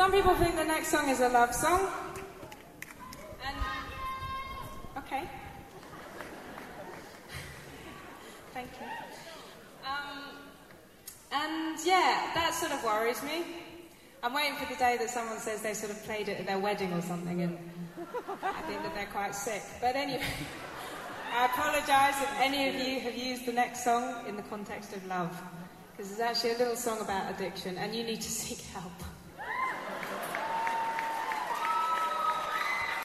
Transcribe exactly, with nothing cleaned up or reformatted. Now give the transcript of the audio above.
Some people think the next song is a love song. And okay. Thank you. Um, and yeah, that sort of worries me. I'm waiting for the day that someone says they sort of played it at their wedding or something, and I think that they're quite sick. But anyway, I apologise if any of you have used the next song in the context of love, because it's actually a little song about addiction, and you need to seek help.